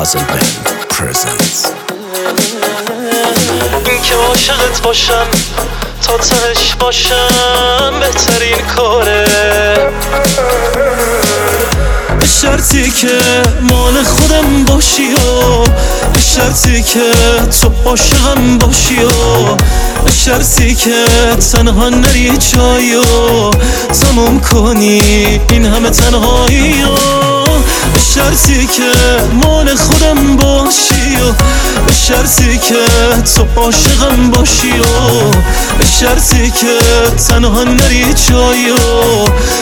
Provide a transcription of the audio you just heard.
Puzzle Band presents. این که عاشقت باشم تا تهش باشم بهترین کاره، به شرطی که مال خودم باشی و به شرطی که تو عاشقم باشی و به شرطی که تنها نری جایی و تموم کنی این همه تنهایی و به شرطی که مال خودم باشی و به شرطی که تو عاشقم باشی و به شرطی که تنها نری جایی و